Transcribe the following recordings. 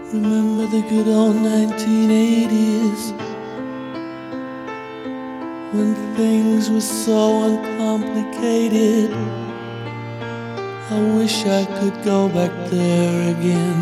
Remember the good old 1980s, when things were so uncomplicated. I wish I could go back there again,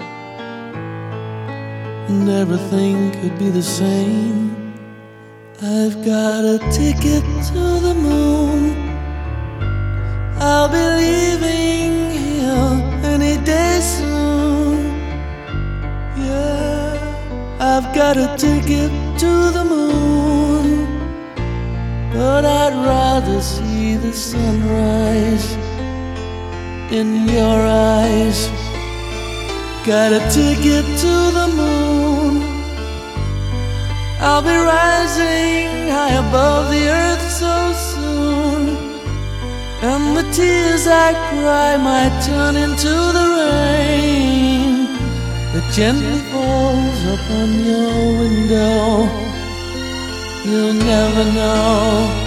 and everything could be the same. I've got a ticket to the moon. I'll be leaving here any day soon. Yeah, I've got a ticket to the moon, but I'd rather see the sunrise in your eyes. Got a ticket to the moon. I'll be rising high above the earth so soon, and the tears I cry might turn into the rain that gently falls upon your window. You'll never know.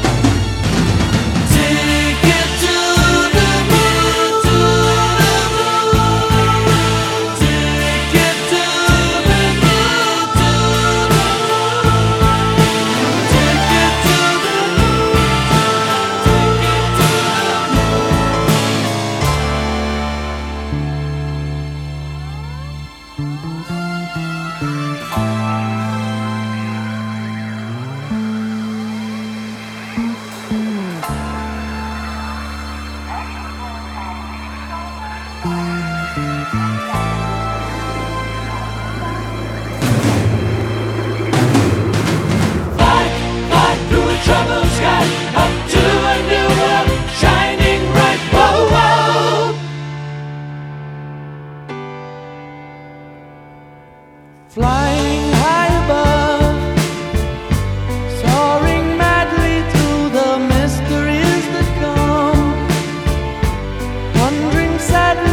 Flying high above, soaring madly through the mysteries that come, wondering sadly